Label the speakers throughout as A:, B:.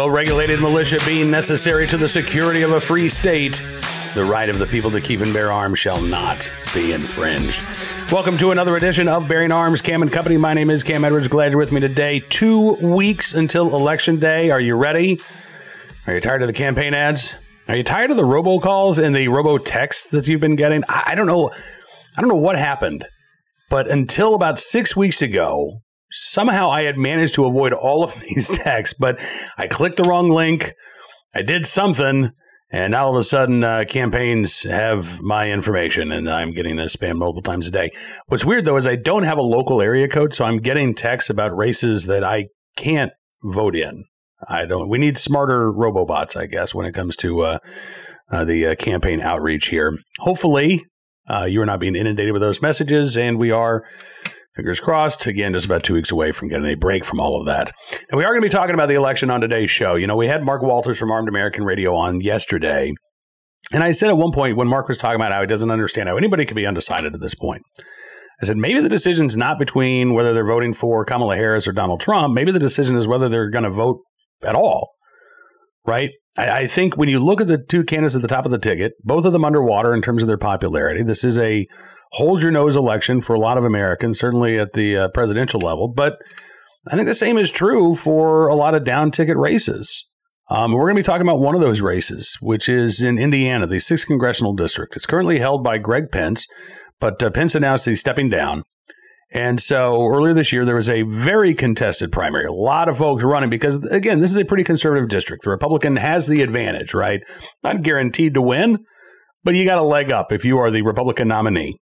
A: well-regulated militia being necessary to the security of a free state, the right of the people to keep and bear arms shall not be infringed. Welcome to another edition of Bearing Arms, Cam and Company. My name is Cam Edwards. Glad you're with me today. 2 weeks until Election Day. Are you ready? Are you tired of the campaign ads? Are you tired of the robocalls and the robo-texts that you've been getting? I don't know what happened, but until about 6 weeks ago, somehow I had managed to avoid all of these texts, but I clicked the wrong link. I did something, and now all of a sudden campaigns have my information, and I'm getting a spam multiple times a day. What's weird, though, is I don't have a local area code, so I'm getting texts about races that I can't vote in. We need smarter robobots, I guess, when it comes to the campaign outreach here. Hopefully, you are not being inundated with those messages, and we are, fingers crossed, again, just about 2 weeks away from getting a break from all of that. And we are going to be talking about the election on today's show. You know, we had Mark Walters from Armed American Radio on yesterday, and I said at one point when Mark was talking about how he doesn't understand how anybody could be undecided at this point, I said, maybe the decision's not between whether they're voting for Kamala Harris or Donald Trump. Maybe the decision is whether they're going to vote at all, right? I think when you look at the two candidates at the top of the ticket, both of them underwater in terms of their popularity. This is a hold your nose election for a lot of Americans, certainly at the presidential level. But I think the same is true for a lot of down ticket races. We're going to be talking about one of those races, which is in Indiana, the 6th congressional district. It's currently held by Greg Pence, but Pence announced that he's stepping down. And so earlier this year, there was a very contested primary. A lot of folks running because, again, this is a pretty conservative district. The Republican has the advantage, right? Not guaranteed to win, but you got a leg up if you are the Republican nominee.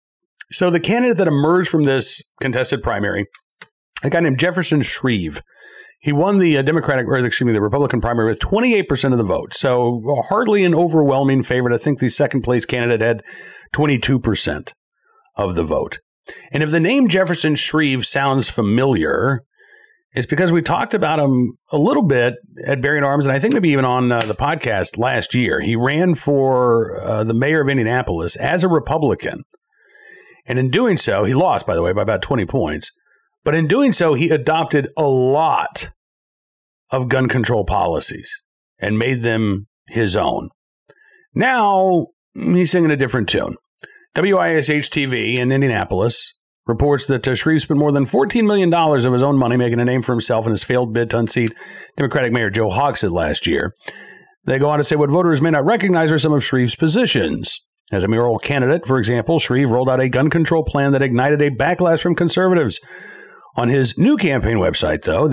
A: So the candidate that emerged from this contested primary, a guy named Jefferson Shreve, he won the the Republican primary with 28% of the vote. So hardly an overwhelming favorite. I think the second place candidate had 22% of the vote. And if the name Jefferson Shreve sounds familiar, it's because we talked about him a little bit at Bearing Arms, and I think maybe even on the podcast last year. He ran for the mayor of Indianapolis as a Republican. And in doing so, he lost, by the way, by about 20 points. But in doing so, he adopted a lot of gun control policies and made them his own. Now, he's singing a different tune. WISH-TV in Indianapolis reports that Shreve spent more than $14 million of his own money making a name for himself in his failed bid to unseat Democratic Mayor Joe Hogsett last year. They go on to say what voters may not recognize are some of Shreve's positions. As a mayoral candidate, for example, Shreve rolled out a gun control plan that ignited a backlash from conservatives. On his new campaign website, though,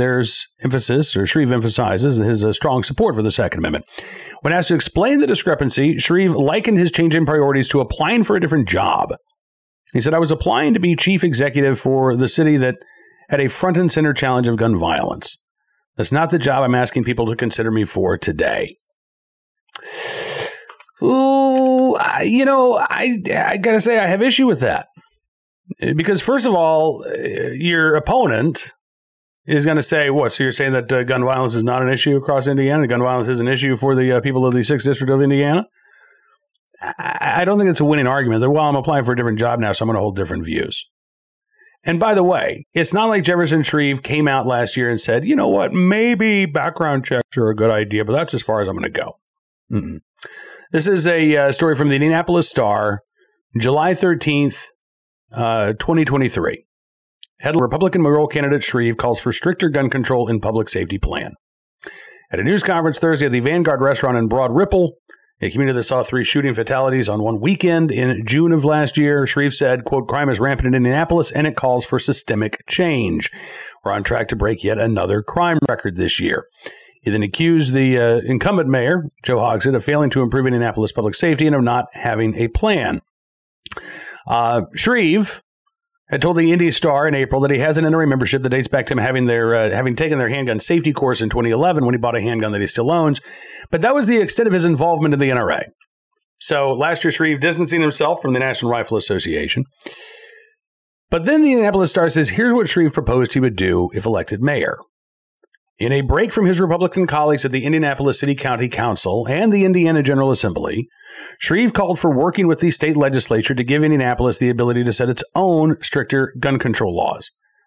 A: Shreve emphasizes his strong support for the Second Amendment. When asked to explain the discrepancy, Shreve likened his change in priorities to applying for a different job. He said, I was applying to be chief executive for the city that had a front and center challenge of gun violence. That's not the job I'm asking people to consider me for today. Ooh, I got to say I have issue with that. Because, first of all, your opponent is going to say, what? So you're saying that gun violence is not an issue across Indiana? Gun violence is an issue for the people of the 6th District of Indiana? I don't think it's a winning argument that, well, I'm applying for a different job now, so I'm going to hold different views. And by the way, it's not like Jefferson Shreve came out last year and said, you know what, maybe background checks are a good idea, but that's as far as I'm going to go. Mm-mm. This is a story from the Indianapolis Star, July 13th, 2023. Headline: Republican mayoral candidate Shreve calls for stricter gun control in public safety plan. At a news conference Thursday at the Vanguard restaurant in Broad Ripple, a community that saw 3 shooting fatalities on one weekend in June of last year, Shreve said, quote, crime is rampant in Indianapolis and it calls for systemic change. We're on track to break yet another crime record this year. He then accused the incumbent mayor, Joe Hogsett, of failing to improve Indianapolis public safety and of not having a plan. Shreve had told the Indy Star in April that he has an NRA membership that dates back to him having taken their handgun safety course in 2011 when he bought a handgun that he still owns. But that was the extent of his involvement in the NRA. So last year, Shreve distancing himself from the National Rifle Association. But then the Indianapolis Star says, here's what Shreve proposed he would do if elected mayor. In a break from his Republican colleagues at the Indianapolis City County Council and the Indiana General Assembly, Shreve called for working with the state legislature to give Indianapolis the ability to set its own stricter gun control laws.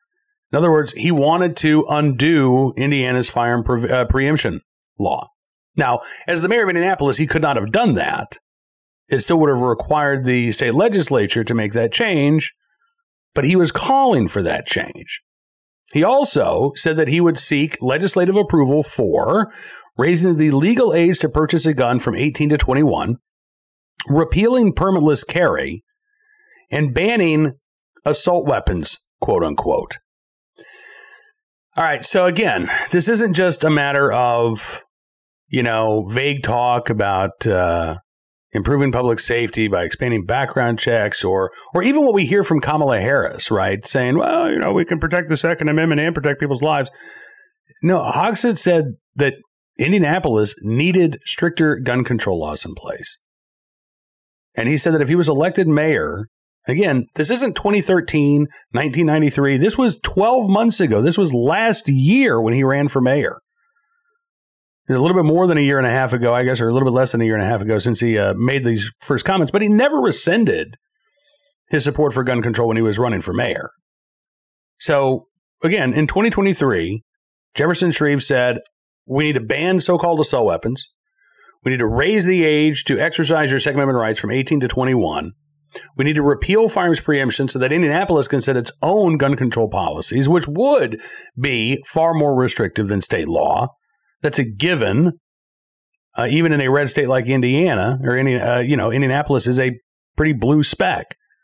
A: In other words, he wanted to undo Indiana's firearm preemption law. Now, as the mayor of Indianapolis, he could not have done that. It still would have required the state legislature to make that change, but he was calling for that change. He also said that he would seek legislative approval for raising the legal age to purchase a gun from 18 to 21, repealing permitless carry, and banning assault weapons, quote unquote. All right, so again, this isn't just a matter of, vague talk about improving public safety by expanding background checks or even what we hear from Kamala Harris, right? Saying, well, we can protect the Second Amendment and protect people's lives. No, Hogsett said that Indianapolis needed stricter gun control laws in place. And he said that if he was elected mayor, again, this isn't 2013, 1993. This was 12 months ago. This was last year when he ran for mayor. A little bit more than a year and a half ago, I guess, or a little bit less than a year and a half ago since he made these first comments. But he never rescinded his support for gun control when he was running for mayor. So, again, in 2023, Jefferson Shreve said, we need to ban so-called assault weapons. We need to raise the age to exercise your Second Amendment rights from 18 to 21. We need to repeal firearms preemption so that Indianapolis can set its own gun control policies, which would be far more restrictive than state law. That's a given, even in a red state like Indiana, or Indianapolis is a pretty blue speck.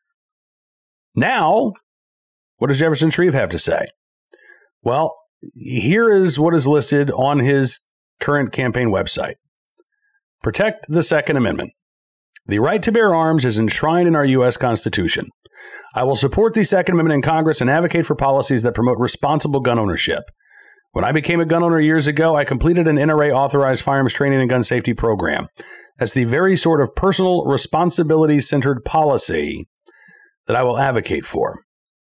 A: Now, what does Jefferson Shreve have to say? Well, here is what is listed on his current campaign website. Protect the Second Amendment. The right to bear arms is enshrined in our U.S. Constitution. I will support the Second Amendment in Congress and advocate for policies that promote responsible gun ownership. When I became a gun owner years ago, I completed an NRA-authorized firearms training and gun safety program. That's the very sort of personal responsibility-centered policy that I will advocate for.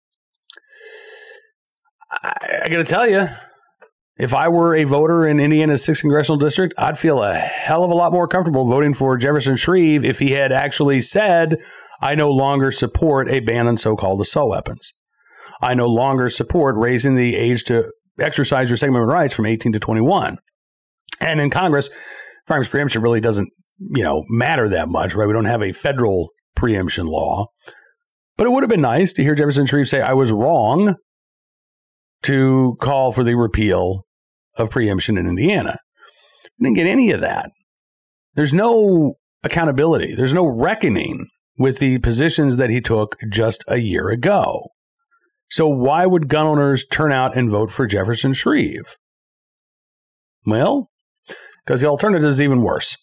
A: I got to tell you, if I were a voter in Indiana's 6th Congressional District, I'd feel a hell of a lot more comfortable voting for Jefferson Shreve if he had actually said, I no longer support a ban on so-called assault weapons. I no longer support raising the age to exercise your Second Amendment rights from 18 to 21. And in Congress, firearms preemption really doesn't, matter that much, right? We don't have a federal preemption law. But it would have been nice to hear Jefferson Shreve say, I was wrong to call for the repeal of preemption in Indiana. We didn't get any of that. There's no accountability. There's no reckoning with the positions that he took just a year ago. So why would gun owners turn out and vote for Jefferson Shreve? Well, because the alternative is even worse.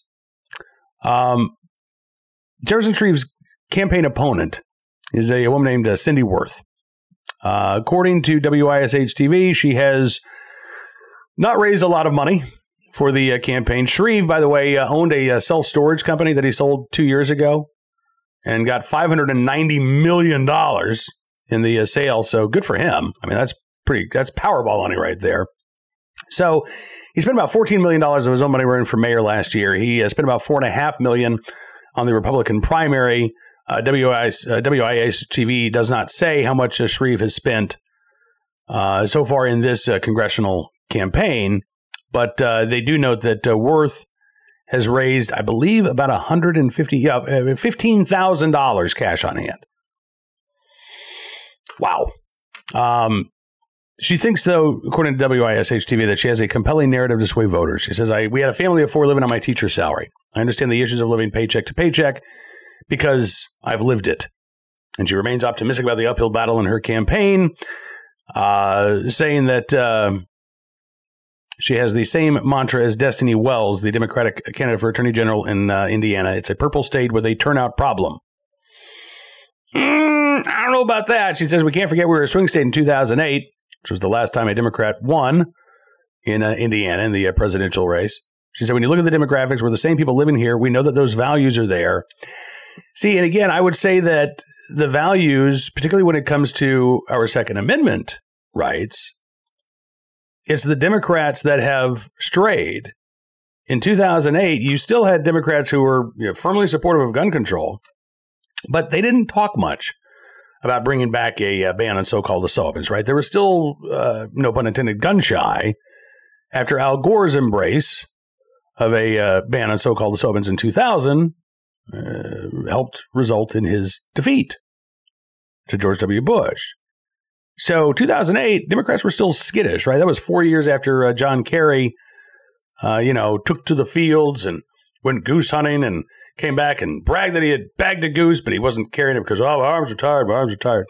A: Jefferson Shreve's campaign opponent is a woman named Cindy Worth. According to WISH-TV, she has not raised a lot of money for the campaign. Shreve, by the way, owned a self-storage company that he sold 2 years ago and got $590 million in the sale. So good for him. I mean, that's Powerball money right there. So he spent about $14 million of his own money running for mayor last year. He spent about $4.5 million on the Republican primary. WISH-TV does not say how much Shreve has spent so far in this congressional campaign, but they do note that Worth has raised, I believe, about $15,000 cash on hand. Wow. She thinks, though, according to WISH-TV, that she has a compelling narrative to sway voters. She says, we had a family of 4 living on my teacher's salary. I understand the issues of living paycheck to paycheck because I've lived it. And she remains optimistic about the uphill battle in her campaign, saying that she has the same mantra as Destiny Wells, the Democratic candidate for Attorney General in Indiana. It's a purple state with a turnout problem. I don't know about that. She says we can't forget we were a swing state in 2008, which was the last time a Democrat won in Indiana in the presidential race. She said when you look at the demographics, we're the same people living here. We know that those values are there. See, and again, I would say that the values, particularly when it comes to our Second Amendment rights, it's the Democrats that have strayed. In 2008, you still had Democrats who were firmly supportive of gun control, but they didn't talk much about bringing back a ban on so-called Sullivan's, right? There was still, no pun intended, gun shy after Al Gore's embrace of a ban on so-called Sullivan's in 2000 helped result in his defeat to George W. Bush. So 2008, Democrats were still skittish, right? That was 4 years after John Kerry, took to the fields and went goose hunting and came back and bragged that he had bagged a goose, but he wasn't carrying it because, my arms are tired.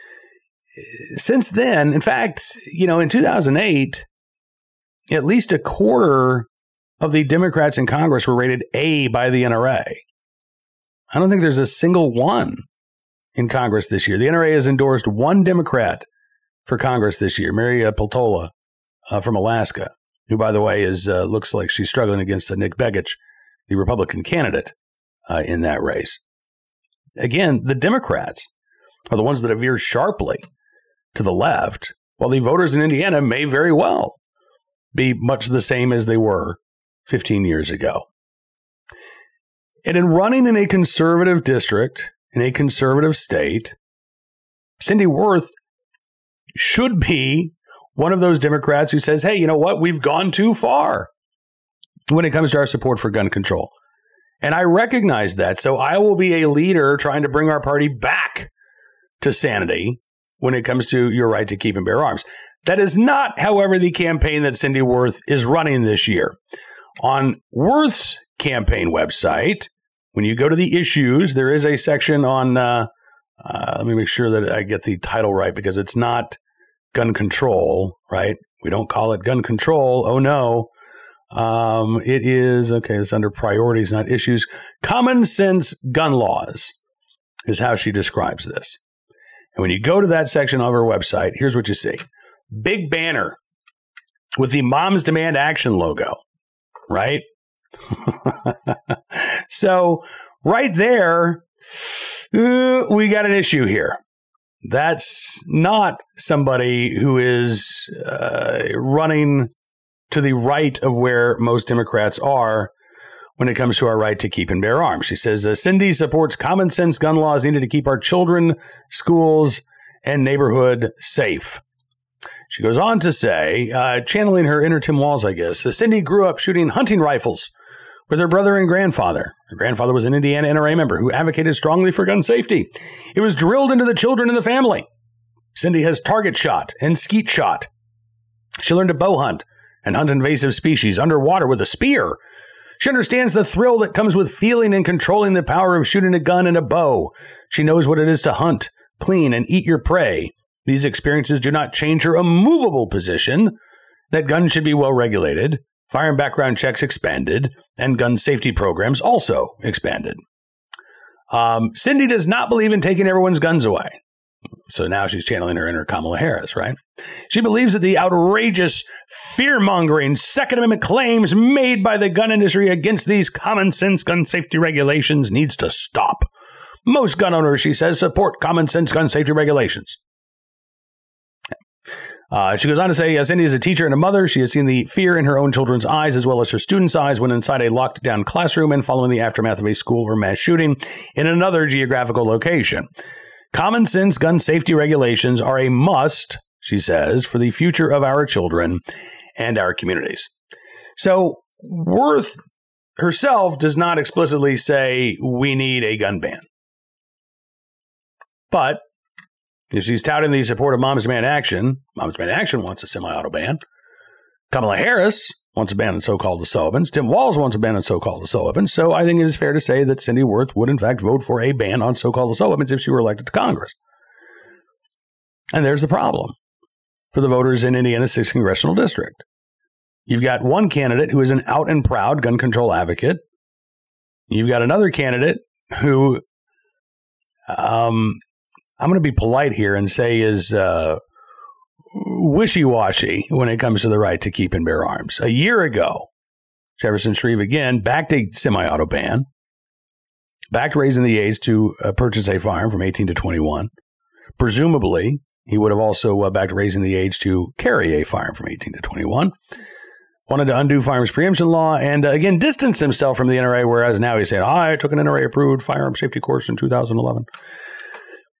A: Since then, in fact, in 2008, at least a quarter of the Democrats in Congress were rated A by the NRA. I don't think there's a single one in Congress this year. The NRA has endorsed one Democrat for Congress this year, Mary Peltola from Alaska, who, by the way, looks like she's struggling against Nick Begich, the Republican candidate in that race. Again, the Democrats are the ones that have veered sharply to the left, while the voters in Indiana may very well be much the same as they were 15 years ago. And in running in a conservative district, in a conservative state, Cindy Worth should be one of those Democrats who says, hey, you know what? We've gone too far when it comes to our support for gun control. And I recognize that. So I will be a leader trying to bring our party back to sanity when it comes to your right to keep and bear arms. That is not, however, the campaign that Cindy Worth is running this year. On Worth's campaign website, when you go to the issues, there is a section on, let me make sure that I get the title right because it's not gun control, right? We don't call it gun control. Oh, no. It is, okay, it's under priorities, not issues. Common sense gun laws is how she describes this. And when you go to that section of her website, here's what you see. Big banner with the Moms Demand Action logo, right? So right there, we got an issue here. That's not somebody who is running to the right of where most Democrats are when it comes to our right to keep and bear arms. She says, Cindy supports common sense gun laws needed to keep our children, schools, and neighborhood safe. She goes on to say, channeling her inner Tim Walz, I guess, Cindy grew up shooting hunting rifles with her brother and grandfather. Her grandfather was an Indiana NRA member who advocated strongly for gun safety. It was drilled into the children in the family. Cindy has target shot and skeet shot. She learned to bow hunt and hunt invasive species underwater with a spear. She understands the thrill that comes with feeling and controlling the power of shooting a gun and a bow. She knows what it is to hunt, clean, and eat your prey. These experiences do not change her immovable position that guns should be well regulated, firearm background checks expanded, and gun safety programs also expanded. Cindy does not believe in taking everyone's guns away. So now she's channeling her inner Kamala Harris, right? She believes that the outrageous, fear-mongering Second Amendment claims made by the gun industry against these common sense gun safety regulations needs to stop. Most gun owners, she says, support common sense gun safety regulations. She goes on to say, Cindy is a teacher and a mother. She has seen the fear in her own children's eyes as well as her students' eyes when inside a locked-down classroom and following the aftermath of a school or mass shooting in another geographical location. Common sense gun safety regulations are a must, she says, for the future of our children and our communities. So Worth herself does not explicitly say we need a gun ban. But if she's touting the support of Moms Demand Action wants a semi-auto ban. Kamala Harris wants a ban on so-called Sullivans. Tim Walz wants a ban on so-called Sullivans. So I think it is fair to say that Cindy Worth would, in fact, vote for a ban on so-called Sullivans if she were elected to Congress. And there's the problem for the voters in Indiana's 6th Congressional District. You've got one candidate who is an out and proud gun control advocate. You've got another candidate who, I'm going to be polite here and say is wishy-washy when it comes to the right to keep and bear arms. A year ago, Jefferson Shreve again backed a semi-auto ban, backed raising the age to purchase a firearm from 18 to 21. Presumably, he would have also backed raising the age to carry a firearm from 18 to 21. Wanted to undo firearms preemption law and, again, distance himself from the NRA, whereas now he's saying, I took an NRA-approved firearm safety course in 2011.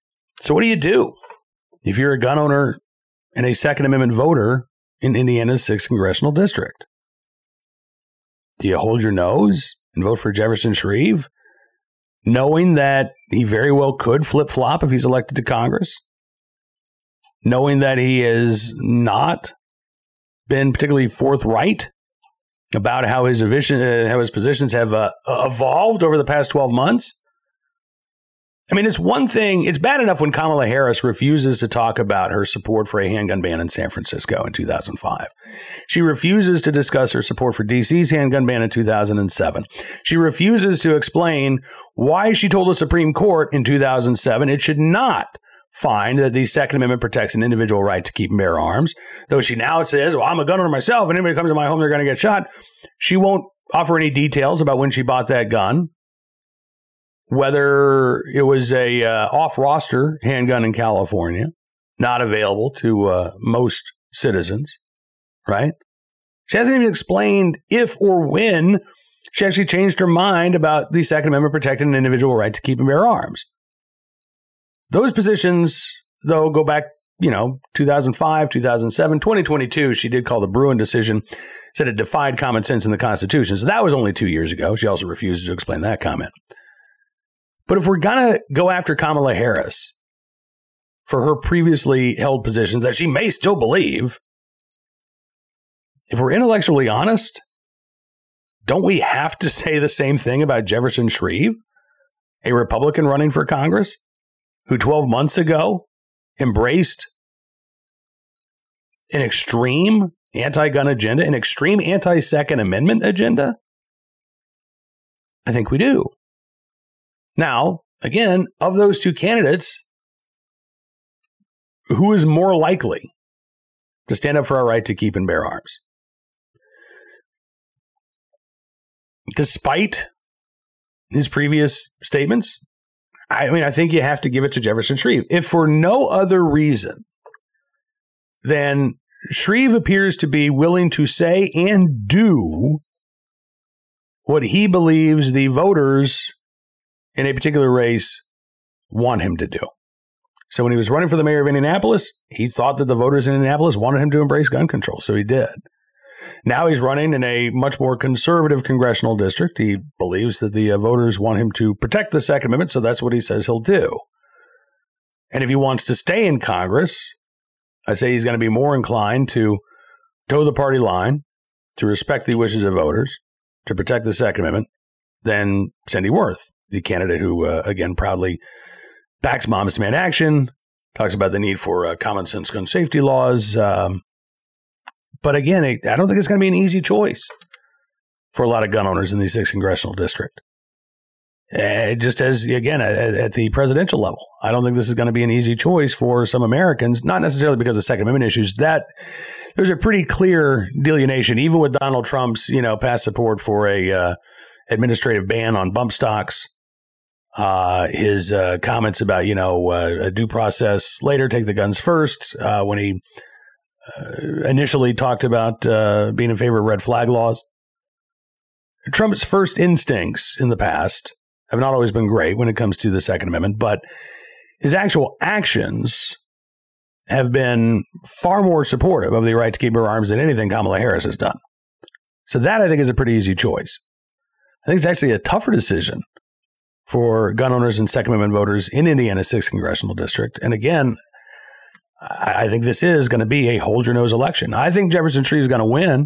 A: So what do you do if you're a gun owner and a Second Amendment voter in Indiana's 6th congressional district? Do you hold your nose and vote for Jefferson Shreve, knowing that he very well could flip-flop if he's elected to Congress, knowing that he has not been particularly forthright about how his positions have evolved over the past 12 months? I mean, it's one thing. It's bad enough when Kamala Harris refuses to talk about her support for a handgun ban in San Francisco in 2005. She refuses to discuss her support for D.C.'s handgun ban in 2007. She refuses to explain why she told the Supreme Court in 2007 it should not find that the Second Amendment protects an individual right to keep and bear arms. Though she now says, well, I'm a gun owner myself, and anybody comes to my home, they're going to get shot. She won't offer any details about when she bought that gun, whether it was a off-roster handgun in California, not available to most citizens, right? She hasn't even explained if or when she actually changed her mind about the Second Amendment protecting an individual right to keep and bear arms. Those positions, though, go back, 2005, 2007, 2022. She did call the Bruen decision, said it defied common sense in the Constitution. So that was only 2 years ago. She also refuses to explain that comment. But if we're going to go after Kamala Harris for her previously held positions that she may still believe, if we're intellectually honest, don't we have to say the same thing about Jefferson Shreve, a Republican running for Congress, who 12 months ago embraced an extreme anti-gun agenda, an extreme anti-Second Amendment agenda? I think we do. Now, again, of those two candidates, who is more likely to stand up for our right to keep and bear arms? Despite his previous statements, I think you have to give it to Jefferson Shreve. If for no other reason than Shreve appears to be willing to say and do what he believes the voters in a particular race want him to do. So when he was running for the mayor of Indianapolis, he thought that the voters in Indianapolis wanted him to embrace gun control, so he did. Now he's running in a much more conservative congressional district. He believes that the voters want him to protect the Second Amendment, so that's what he says he'll do. And if he wants to stay in Congress, I say he's going to be more inclined to toe the party line, to respect the wishes of voters, to protect the Second Amendment, than Cindy Worth, the candidate who, again, proudly backs Moms Demand Action, talks about the need for common sense gun safety laws. But again, I don't think it's going to be an easy choice for a lot of gun owners in the 6th congressional district. Just as, again, at the presidential level, I don't think this is going to be an easy choice for some Americans, not necessarily because of Second Amendment issues. That there's a pretty clear delineation, even with Donald Trump's, past support for a administrative ban on bump stocks, his comments about, a due process later, take the guns first, when he initially talked about being in favor of red flag laws. Trump's first instincts in the past have not always been great when it comes to the Second Amendment, but his actual actions have been far more supportive of the right to keep and bear arms than anything Kamala Harris has done. So that, I think, is a pretty easy choice. I think it's actually a tougher decision for gun owners and Second Amendment voters in Indiana's 6th congressional district. And again, I think this is going to be a hold your nose election. I think Jefferson Shreve is going to win,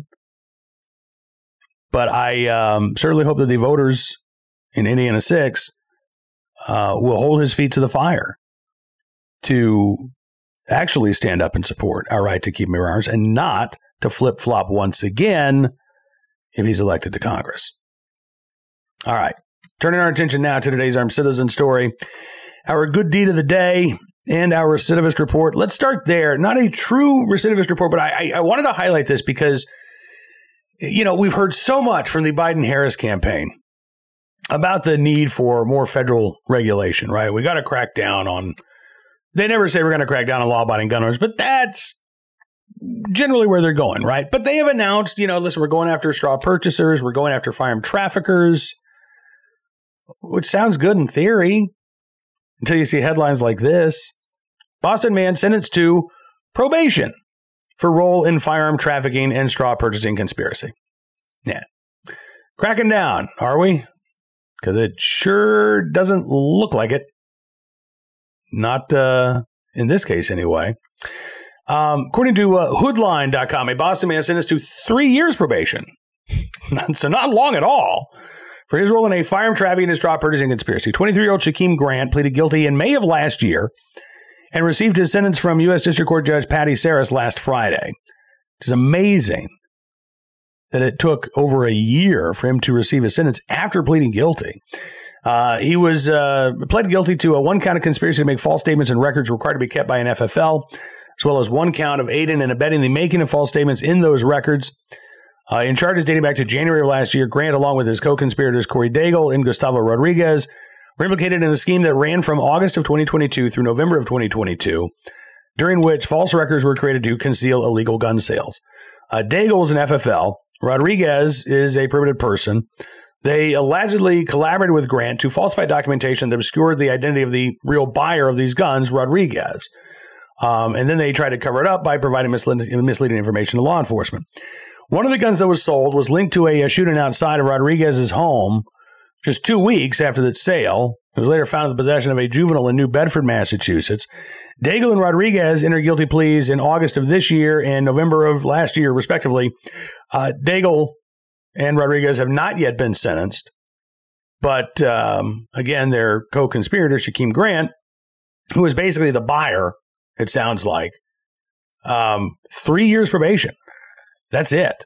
A: but I certainly hope that the voters in Indiana 6 will hold his feet to the fire to actually stand up and support our right to keep and bear arms, and not to flip-flop once again if he's elected to Congress. All right, turning our attention now to today's Armed Citizen story, our good deed of the day, and our recidivist report. Let's start there. Not a true recidivist report, but I wanted to highlight this because, we've heard so much from the Biden-Harris campaign about the need for more federal regulation, right? We got to crack down on, they never say we're going to crack down on law-abiding gun owners, but that's generally where they're going, right? But they have announced, listen, we're going after straw purchasers, we're going after firearm traffickers, which sounds good in theory until you see headlines like this. Boston man sentenced to probation for role in firearm trafficking and straw purchasing conspiracy. Yeah. Cracking down, are we? Because it sure doesn't look like it. Not in this case, anyway. According to Hoodline.com, a Boston man sentenced to 3 years probation. So not long at all. For his role in a firearm trafficking and straw purchasing conspiracy. 23-year-old Shaquem Grant pleaded guilty in May of last year and received his sentence from U.S. District Court Judge Patty Saris last Friday. Which is amazing that it took over a year for him to receive a sentence after pleading guilty. He was pled guilty to a one count of conspiracy to make false statements and records required to be kept by an FFL, as well as one count of aiding and abetting the making of false statements in those records. In charges dating back to January of last year, Grant, along with his co-conspirators Corey Daigle and Gustavo Rodriguez, were implicated in a scheme that ran from August of 2022 through November of 2022, during which false records were created to conceal illegal gun sales. Daigle is an FFL. Rodriguez is a primitive person. They allegedly collaborated with Grant to falsify documentation that obscured the identity of the real buyer of these guns, Rodriguez. And then they tried to cover it up by providing misleading information to law enforcement. One of the guns that was sold was linked to a shooting outside of Rodriguez's home just 2 weeks after the sale. It was later found in the possession of a juvenile in New Bedford, Massachusetts. Daigle and Rodriguez entered guilty pleas in August of this year and November of last year, respectively. Daigle and Rodriguez have not yet been sentenced. But again, their co-conspirator, Shaquem Grant, who is basically the buyer, it sounds like, 3 years probation. That's it.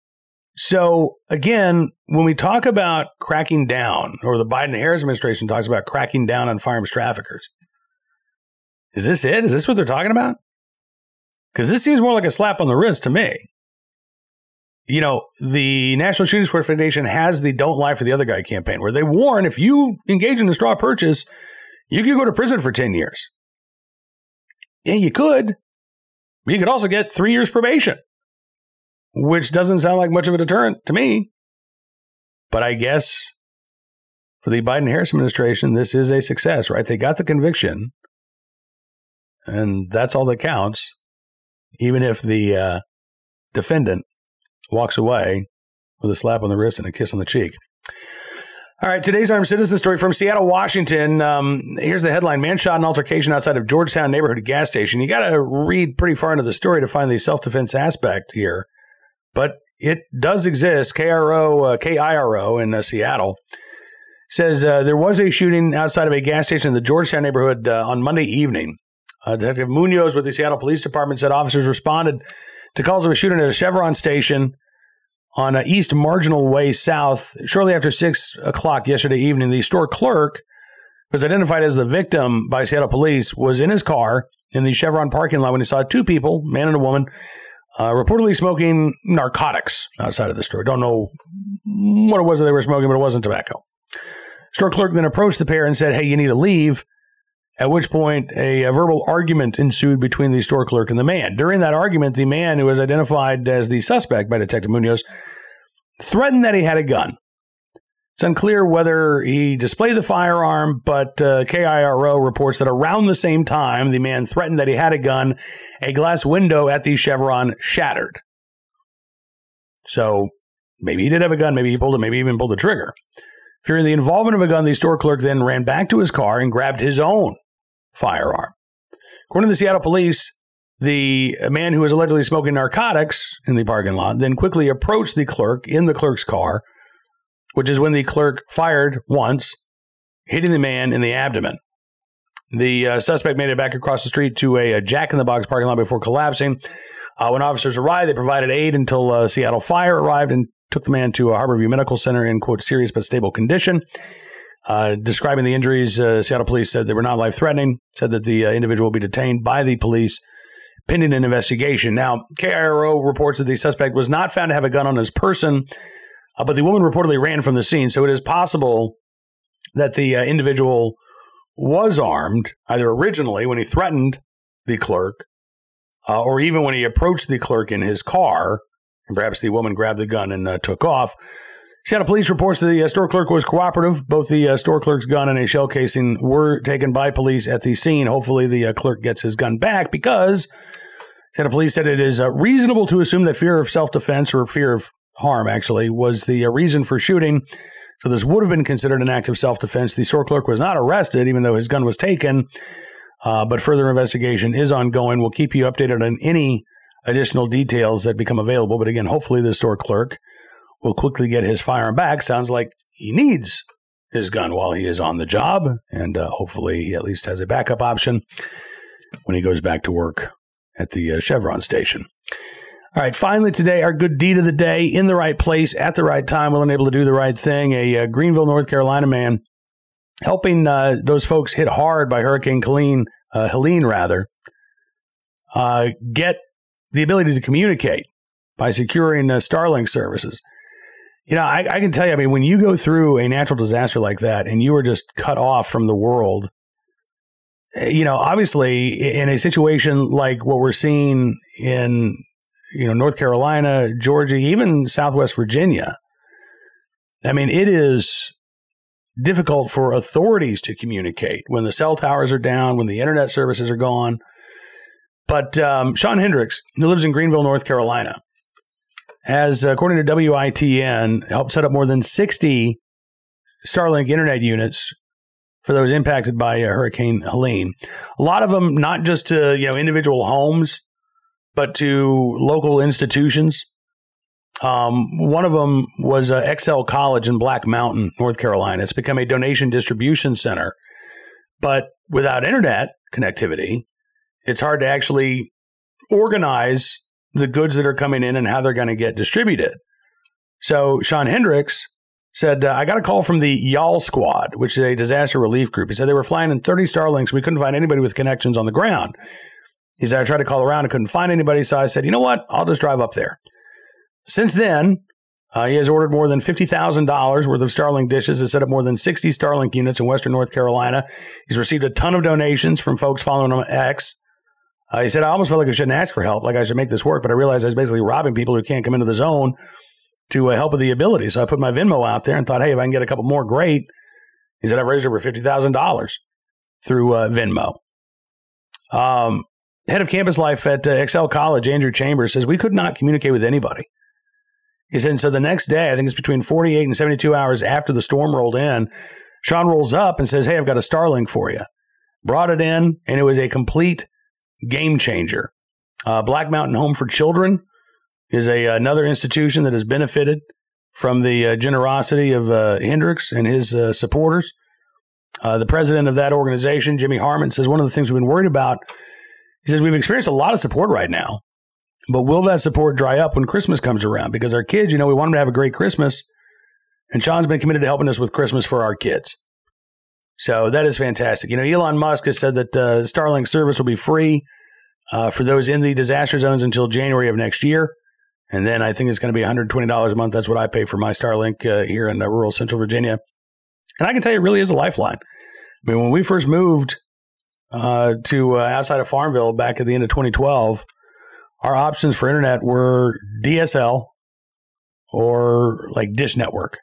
A: So, again, when we talk about cracking down, or the Biden-Harris administration talks about cracking down on firearms traffickers, is this it? Is this what they're talking about? Because this seems more like a slap on the wrist to me. You know, the National Shooting Sports Foundation has the Don't Lie for the Other Guy campaign, where they warn if you engage in a straw purchase, you could go to prison for 10 years. Yeah, you could. But you could also get 3 years probation, which doesn't sound like much of a deterrent to me. But I guess for the Biden-Harris administration, this is a success, right? They got the conviction, and that's all that counts, even if the defendant walks away with a slap on the wrist and a kiss on the cheek. All right, today's armed citizen story from Seattle, Washington. Here's the headline: man shot in altercation outside of Georgetown neighborhood gas station. You got to read pretty far into the story to find the self-defense aspect here, but it does exist. KIRO in Seattle says there was a shooting outside of a gas station in the Georgetown neighborhood on Monday evening. Detective Munoz with the Seattle Police Department said officers responded to calls of a shooting at a Chevron station on East Marginal Way South shortly after 6 o'clock yesterday evening. The store clerk, who was identified as the victim by Seattle police, was in his car in the Chevron parking lot when he saw two people, man and a woman, reportedly smoking narcotics outside of the store. Don't know what it was that they were smoking, but it wasn't tobacco. Store clerk then approached the pair and said, "Hey, you need to leave," at which point a verbal argument ensued between the store clerk and the man. During that argument, the man, who was identified as the suspect by Detective Munoz, threatened that he had a gun. It's unclear whether he displayed the firearm, but KIRO reports that around the same time the man threatened that he had a gun, a glass window at the Chevron shattered. So maybe he did have a gun, maybe he pulled it, maybe he even pulled the trigger. Fearing the involvement of a gun, the store clerk then ran back to his car and grabbed his own firearm. According to the Seattle police, the man who was allegedly smoking narcotics in the parking lot then quickly approached the clerk in the clerk's car, which is when the clerk fired once, hitting the man in the abdomen. The suspect made it back across the street to a Jack in the Box parking lot before collapsing. When officers arrived, they provided aid until Seattle Fire arrived and took the man to a Harborview Medical Center in, quote, serious but stable condition. Describing the injuries, Seattle police said they were not life-threatening, said that the individual will be detained by the police pending an investigation. Now, KIRO reports that the suspect was not found to have a gun on his person, but the woman reportedly ran from the scene. So it is possible that the individual was armed, either originally when he threatened the clerk, or even when he approached the clerk in his car, and perhaps the woman grabbed the gun and took off. Seattle police reports the store clerk was cooperative. Both the store clerk's gun and a shell casing were taken by police at the scene. Hopefully the clerk gets his gun back, because Seattle police said it is reasonable to assume that fear of self-defense, or fear of harm actually, was the reason for shooting. So this would have been considered an act of self-defense. The store clerk was not arrested, even though his gun was taken. But further investigation is ongoing. We'll keep you updated on any additional details that become available. But again, hopefully the store clerk will quickly get his firearm back. Sounds like he needs his gun while he is on the job. And hopefully he at least has a backup option when he goes back to work at the Chevron station. All right, finally today, our good deed of the day, in the right place at the right time, willing and able to do the right thing. A Greenville, North Carolina man helping those folks hit hard by Hurricane Helene, get the ability to communicate by securing Starlink services. You know, I can tell you, I mean, when you go through a natural disaster like that and you are just cut off from the world, you know, obviously in a situation like what we're seeing in, you know, North Carolina, Georgia, even Southwest Virginia, I mean, it is difficult for authorities to communicate when the cell towers are down, when the internet services are gone. But Sean Hendricks, who lives in Greenville, North Carolina, has, according to WITN, helped set up more than 60 Starlink internet units for those impacted by Hurricane Helene. A lot of them not just to, you know, individual homes, but to local institutions. One of them was Excel College in Black Mountain, North Carolina. It's become a donation distribution center. But without internet connectivity, it's hard to actually organize the goods that are coming in and how they're going to get distributed. So Sean Hendricks said, I got a call from the YAL Squad, which is a disaster relief group. He said they were flying in 30 Starlinks. We couldn't find anybody with connections on the ground. He said, I tried to call around and couldn't find anybody. So I said, you know what? I'll just drive up there. Since then, he has ordered more than $50,000 worth of Starlink dishes, has set up more than 60 Starlink units in Western North Carolina. He's received a ton of donations from folks following him on X. He said, I almost felt like I shouldn't ask for help, like I should make this work, but I realized I was basically robbing people who can't come into the zone to help with the ability. So I put my Venmo out there and thought, hey, if I can get a couple more, great. He said, I've raised over $50,000 through Venmo. Head of campus life at Excel College, Andrew Chambers, says, we could not communicate with anybody. He said, so the next day, I think it's between 48 and 72 hours after the storm rolled in, Sean rolls up and says, hey, I've got a Starlink for you. Brought it in, and it was a complete game changer. Black Mountain Home for Children is another institution that has benefited from the generosity of Hendricks and his supporters. The president of that organization, Jimmy Harmon, says one of the things we've been worried about, he says we've experienced a lot of support right now, but will that support dry up when Christmas comes around? Because our kids, you know, we want them to have a great Christmas, and Sean's been committed to helping us with Christmas for our kids. So that is fantastic. You know, Elon Musk has said that Starlink service will be free for those in the disaster zones until January of next year. And then I think it's going to be $120 a month. That's what I pay for my Starlink here in rural Central Virginia. And I can tell you, it really is a lifeline. I mean, when we first moved to outside of Farmville back at the end of 2012, our options for internet were DSL or like Dish Network.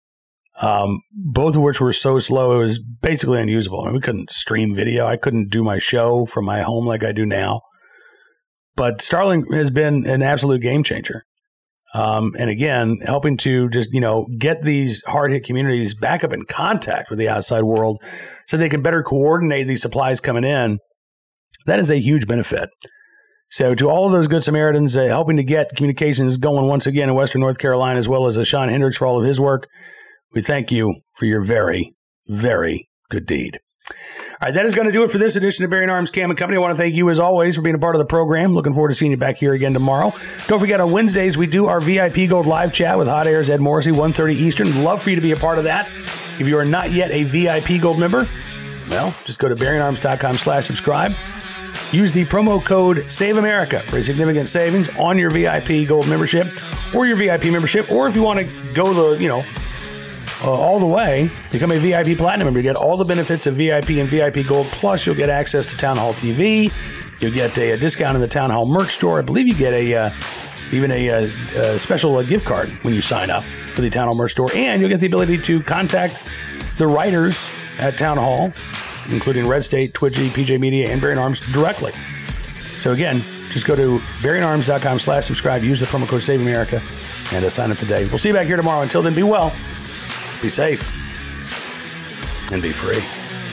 A: Both of which were so slow, it was basically unusable. I mean, we couldn't stream video. I couldn't do my show from my home like I do now. But Starlink has been an absolute game changer. And again, helping to just, you know, get these hard-hit communities back up in contact with the outside world so they can better coordinate these supplies coming in. That is a huge benefit. So to all of those good Samaritans helping to get communications going once again in Western North Carolina, as well as Sean Hendricks for all of his work, we thank you for your very, very good deed. All right, that is going to do it for this edition of Bearing Arms Cam & Company. I want to thank you, as always, for being a part of the program. Looking forward to seeing you back here again tomorrow. Don't forget, on Wednesdays, we do our VIP Gold live chat with Hot Air's Ed Morrissey, 1:30 Eastern. Love for you to be a part of that. If you are not yet a VIP Gold member, well, just go to bearingarms.com/subscribe. Use the promo code SAVEAMERICA for a significant savings on your VIP Gold membership or your VIP membership. Or if you want to go the, all the way, become a VIP Platinum member. You get all the benefits of VIP and VIP Gold. Plus, you'll get access to Town Hall TV. You'll get a discount in the Town Hall merch store. I believe you get a even a special gift card when you sign up for the Town Hall merch store. And you'll get the ability to contact the writers at Town Hall, including Red State, Twitchy, PJ Media, and Bearing Arms directly. So again, just go to bearingarms.com/subscribe. Use the promo code SAVEAmerica and sign up today. We'll see you back here tomorrow. Until then, be well, be safe, and be free.